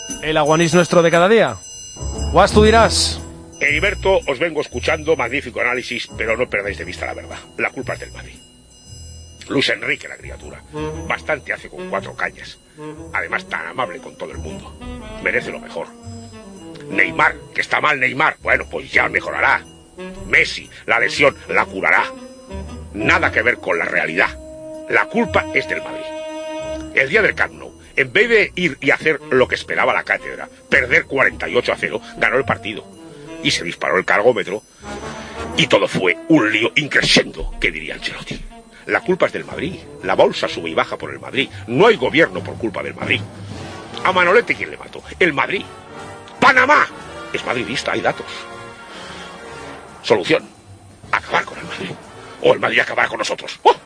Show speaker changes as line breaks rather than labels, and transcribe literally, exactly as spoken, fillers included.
¿El aguanís nuestro de cada día? Guas, tú dirás.
Heriberto, os vengo escuchando, magnífico análisis, pero no perdáis de vista la verdad. La culpa es del Madrid. Luis Enrique, la criatura. Bastante hace con cuatro cañas. Además, tan amable con todo el mundo. Merece lo mejor. Neymar, que está mal Neymar, bueno, pues ya mejorará. Messi, la lesión la curará. Nada que ver con la realidad. La culpa es del Madrid. El día del Camp Nou, en vez de ir y hacer lo que esperaba la cátedra, perder cuarenta y ocho a cero, ganó el partido. Y se disparó el cargómetro. Y todo fue un lío increscendo, que diría Ancelotti. La culpa es del Madrid. La bolsa sube y baja por el Madrid. No hay gobierno por culpa del Madrid. A Manolete, ¿quién le mató? El Madrid. Panamá es madridista, hay datos. Solución: acabar con el Madrid. O el Madrid acabar con nosotros. ¡Oh!